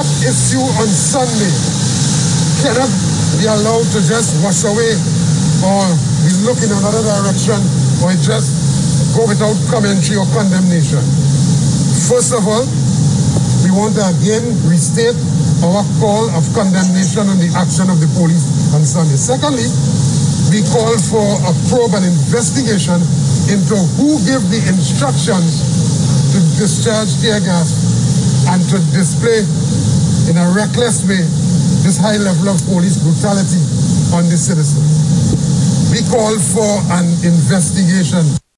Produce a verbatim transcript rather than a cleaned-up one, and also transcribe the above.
that issue on Sunday cannot be allowed to just wash away or be looking in another direction or just go without commentary or condemnation. First of all, we want to again restate our call of condemnation on the action of the police on Sunday. Secondly, we call for a probe and investigation into who gave the instructions to discharge tear gas and to display in a reckless way this high level of police brutality on the citizens. We call for an investigation.